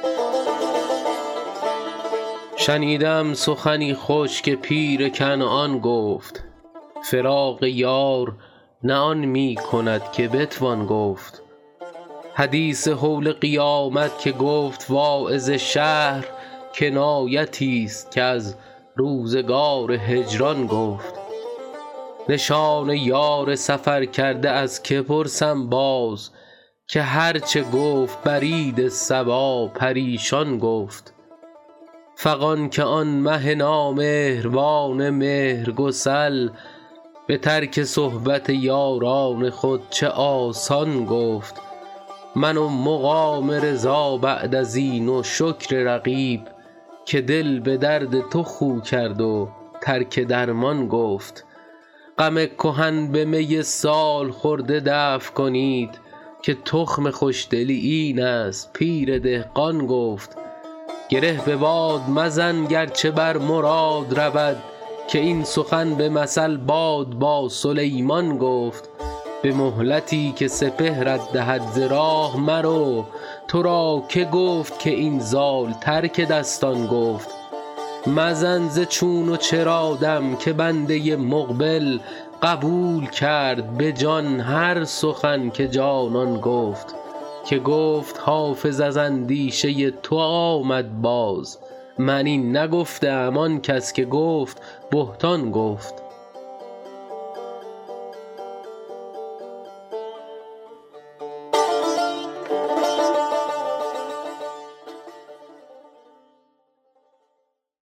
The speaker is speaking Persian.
شنیدم سخنی خوش که پیر کنعان گفت، فراق یار نه آن می کند که بتوان گفت. حدیث هول قیامت که گفت واعظ شهر، کنایتی است که از روزگار هجران گفت. نشان یار سفر کرده از که پرسم باز، که هرچه گفت برید صبا پریشان گفت. فغان که آن مه نامهربان مهرگسل، به ترک صحبت یاران خود چه آسان گفت. من و مقام رضا بعد از این و شکر رقیب، که دل به درد تو خو کرد و ترک درمان گفت. غم کهن به می سال خورده دفع کنید، که تخم خوشدلی این است پیر دهقان گفت. گره به باد مزن گرچه بر مراد رود، که این سخن به مثل باد با سلیمان گفت. به مهلتی که سپهرت دهد ز راه مرو، تو را که گفت که این زال ترک دستان گفت. مزن ز چون و چرا دم که بنده مقبل، قبول کرد به جان هر سخن که جانان گفت. که گفت حافظ از اندیشه تو آمد باز، من این نگفته ام آن کس که گفت بهتان گفت.